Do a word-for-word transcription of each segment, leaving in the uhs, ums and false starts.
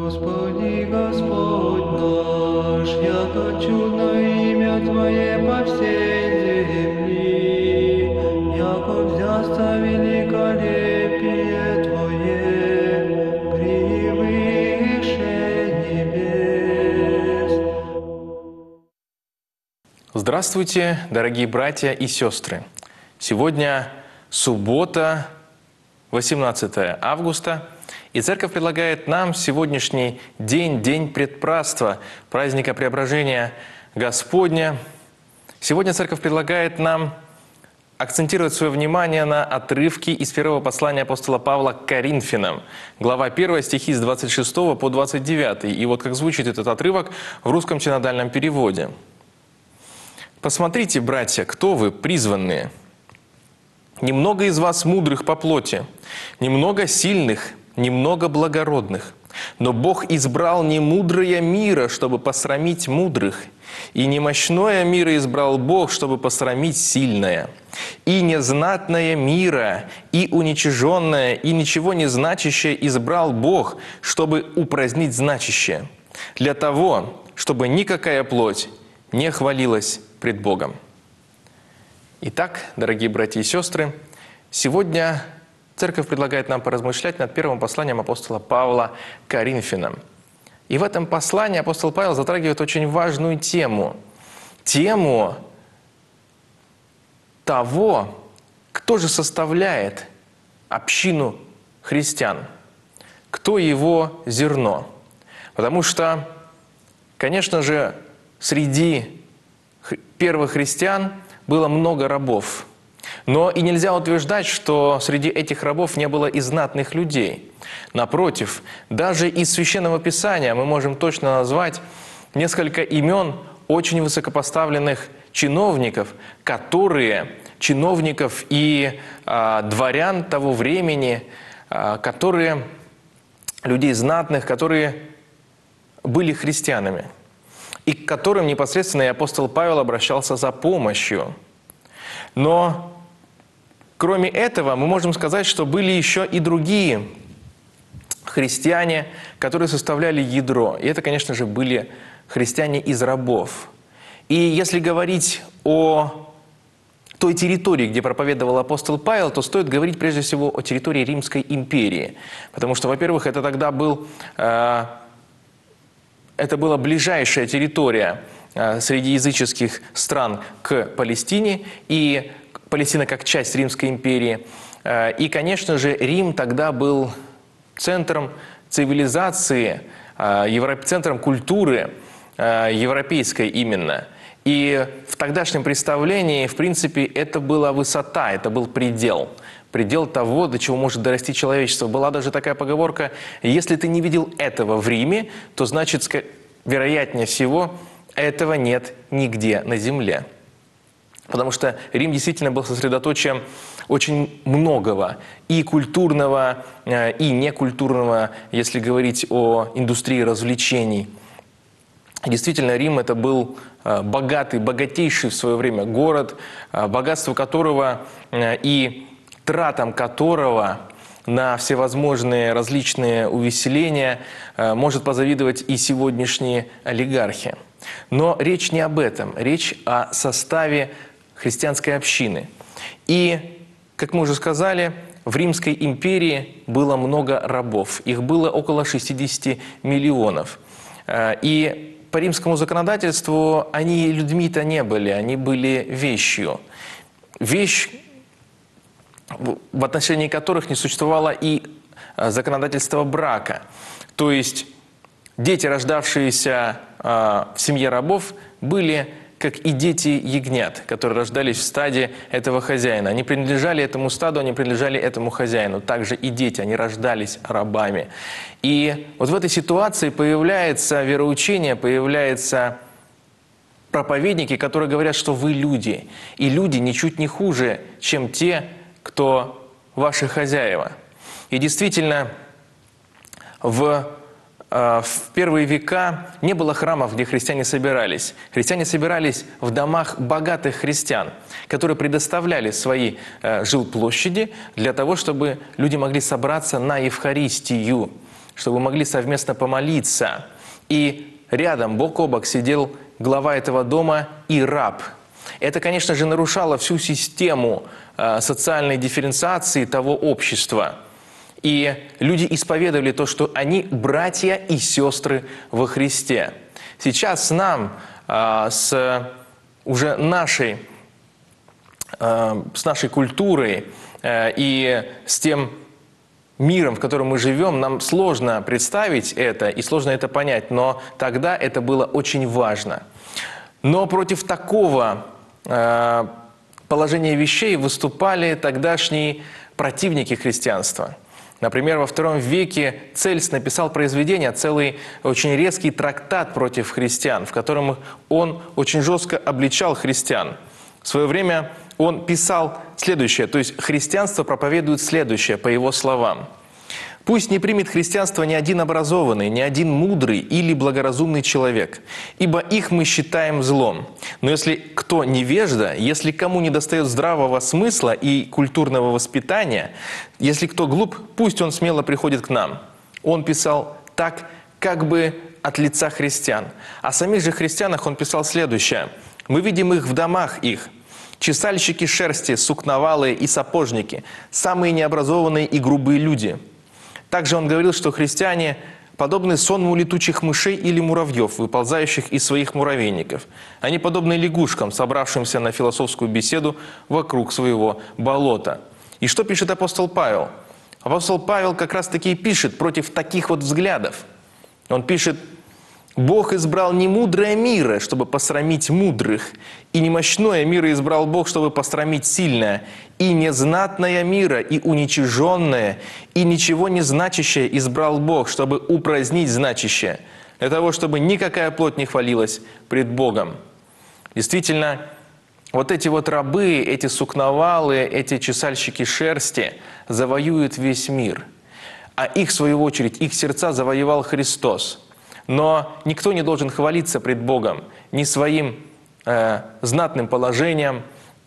Господи, Господь наш, яко чудно имя Твое по всей земли, яко взясться великолепие Твое превыше небес. Здравствуйте, дорогие братья и сестры! Сегодня суббота, восемнадцатое августа, и Церковь предлагает нам сегодняшний день, день предпразднства, праздника Преображения Господня. Сегодня Церковь предлагает нам акцентировать свое внимание на отрывке из первого послания апостола Павла к Коринфянам, глава первая, стихи с двадцать шестого по двадцать девятый. И вот как звучит этот отрывок в русском синодальном переводе. «Посмотрите, братья, кто вы, призванные. Немного из вас мудрых по плоти, немного сильных, немного благородных. Но Бог избрал не мудрое мира, чтобы посрамить мудрых, и не мощное мира избрал Бог, чтобы посрамить сильное, и незнатное мира, и уничиженное, и ничего не значащее избрал Бог, чтобы упразднить значащее, для того, чтобы никакая плоть не хвалилась пред Богом». Итак, дорогие братья и сестры, сегодня Церковь предлагает нам поразмышлять над первым посланием апостола Павла к Коринфянам. И в этом послании апостол Павел затрагивает очень важную тему. Тему того, кто же составляет общину христиан, кто его зерно. Потому что, конечно же, среди первых христиан было много рабов. Но и нельзя утверждать, что среди этих рабов не было и знатных людей. Напротив, даже из Священного Писания мы можем точно назвать несколько имен очень высокопоставленных чиновников, которые, чиновников и э, дворян того времени, э, которые, людей знатных, которые были христианами, и к которым непосредственно и апостол Павел обращался за помощью. Но кроме этого, мы можем сказать, что были еще и другие христиане, которые составляли ядро. И это, конечно же, были христиане из рабов. И если говорить о той территории, где проповедовал апостол Павел, то стоит говорить прежде всего о территории Римской империи. Потому что, во-первых, это тогда был, э, это была ближайшая территория э, среди языческих стран к Палестине, и Палестина как часть Римской империи. И, конечно же, Рим тогда был центром цивилизации, центром культуры европейской именно. И в тогдашнем представлении, в принципе, это была высота, это был предел. Предел того, до чего может дорасти человечество. Была даже такая поговорка: если ты не видел этого в Риме, то значит, вероятнее всего, этого нет нигде на земле. Потому что Рим действительно был сосредоточием очень многого, и культурного, и некультурного, если говорить о индустрии развлечений. Действительно, Рим – это был богатый, богатейший в свое время город, богатство которого и тратам которого на всевозможные различные увеселения может позавидовать и сегодняшние олигархи. Но речь не об этом, речь о составе христианской общины. И, как мы уже сказали, в Римской империи было много рабов. Их было около шестидесяти миллионов. И по римскому законодательству они людьми-то не были, они были вещью. Вещь, в отношении которых не существовало и законодательство брака. То есть дети, рождавшиеся в семье рабов, были как и дети ягнят, которые рождались в стаде этого хозяина. Они принадлежали этому стаду, они принадлежали этому хозяину. Также и дети, они рождались рабами. И вот в этой ситуации появляется вероучение, появляются проповедники, которые говорят, что вы люди. И люди ничуть не хуже, чем те, кто ваши хозяева. И действительно, в в первые века не было храмов, где христиане собирались. Христиане собирались в домах богатых христиан, которые предоставляли свои жилплощади для того, чтобы люди могли собраться на Евхаристию, чтобы могли совместно помолиться. И рядом, бок о бок, сидел глава этого дома и раб. Это, конечно же, нарушало всю систему э, социальной дифференциации того общества. И люди исповедовали то, что они братья и сестры во Христе. Сейчас нам э, с уже нашей, э, с нашей культурой э, и с тем миром, в котором мы живем, нам сложно представить это и сложно это понять, но тогда это было очень важно. Но против такого э, положения вещей выступали тогдашние противники христианства. Например, во втором веке Цельс написал произведение, целый очень резкий трактат против христиан, в котором он очень жестко обличал христиан. В свое время он писал следующее, то есть христианство проповедует следующее, по его словам. «Пусть не примет христианство ни один образованный, ни один мудрый или благоразумный человек, ибо их мы считаем злом. Но если кто невежда, если кому недостает здравого смысла и культурного воспитания, если кто глуп, пусть он смело приходит к нам». Он писал так, как бы от лица христиан. О самих же христианах он писал следующее. «Мы видим их в домах их. Чесальщики шерсти, сукновалые и сапожники, самые необразованные и грубые люди». Также он говорил, что христиане подобны сонму летучих мышей или муравьев, выползающих из своих муравейников. Они подобны лягушкам, собравшимся на философскую беседу вокруг своего болота. И что пишет апостол Павел? Апостол Павел как раз-таки пишет против таких вот взглядов. Он пишет: «Бог избрал не мудрое мира, чтобы посрамить мудрых, и не мощное мира избрал Бог, чтобы посрамить сильное, и незнатное мира, и уничиженное, и ничего не значащее избрал Бог, чтобы упразднить значащее, для того, чтобы никакая плоть не хвалилась пред Богом». Действительно, вот эти вот рабы, эти сукновалы, эти чесальщики шерсти завоюют весь мир. А их, в свою очередь, их сердца завоевал Христос. Но никто не должен хвалиться пред Богом ни своим э, знатным положением.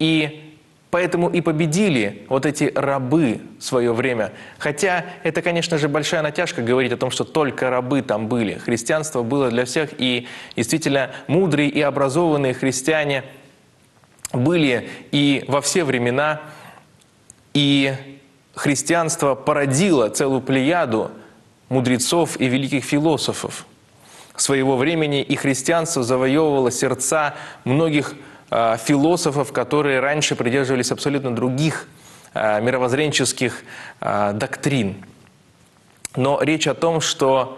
И поэтому и победили вот эти рабы в свое время. Хотя это, конечно же, большая натяжка говорить о том, что только рабы там были. Христианство было для всех, и действительно мудрые и образованные христиане были и во все времена. И христианство породило целую плеяду мудрецов и великих философов своего времени, и христианство завоевывало сердца многих э, философов, которые раньше придерживались абсолютно других э, мировоззренческих э, доктрин. Но речь о том, что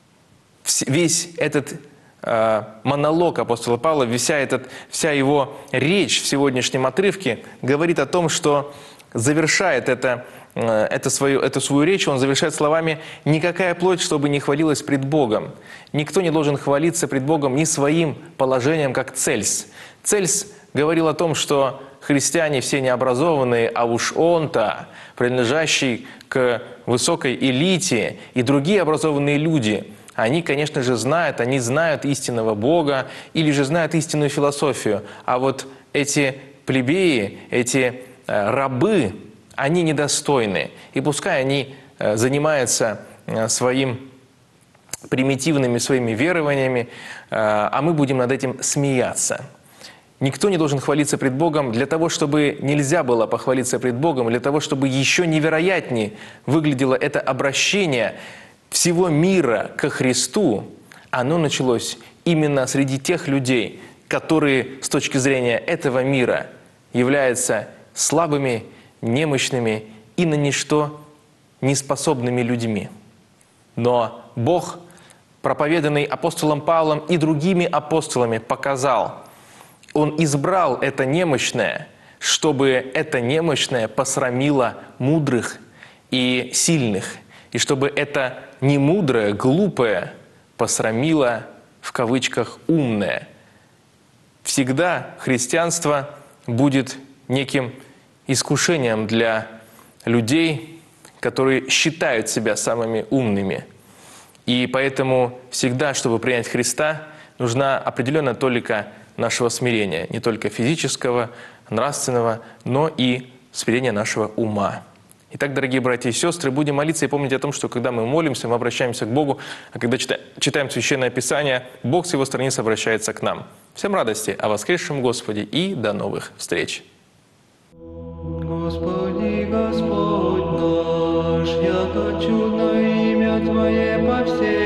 весь этот э, монолог апостола Павла, вся, этот, вся его речь в сегодняшнем отрывке говорит о том, что завершает это Это свою, эту свою речь он завершает словами: «Никакая плоть, чтобы не хвалилась пред Богом». Никто не должен хвалиться пред Богом ни своим положением, как Цельс. Цельс говорил о том, что христиане все необразованные, а уж он-то, принадлежащий к высокой элите, и другие образованные люди, они, конечно же, знают, они знают истинного Бога или же знают истинную философию. А вот эти плебеи, эти э, рабы, они недостойны. И пускай они э, занимаются э, своим примитивными своими верованиями, э, а мы будем над этим смеяться. Никто не должен хвалиться пред Богом для того, чтобы нельзя было похвалиться пред Богом, для того, чтобы еще невероятнее выглядело это обращение всего мира ко Христу. Оно началось именно среди тех людей, которые с точки зрения этого мира являются слабыми, немощными и на ничто неспособными людьми. Но Бог, проповеданный апостолом Павлом и другими апостолами, показал, Он избрал это немощное, чтобы это немощное посрамило мудрых и сильных, и чтобы это немудрое, глупое посрамило, в кавычках, умное. Всегда христианство будет неким искушением для людей, которые считают себя самыми умными. И поэтому всегда, чтобы принять Христа, нужна определенная толика нашего смирения, не только физического, нравственного, но и смирения нашего ума. Итак, дорогие братья и сестры, будем молиться и помнить о том, что когда мы молимся, мы обращаемся к Богу, а когда читаем, читаем Священное Писание, Бог с Его страниц обращается к нам. Всем радости о воскресшем Господе и до новых встреч! Господи, Господь наш, яко чудно имя Твое по всей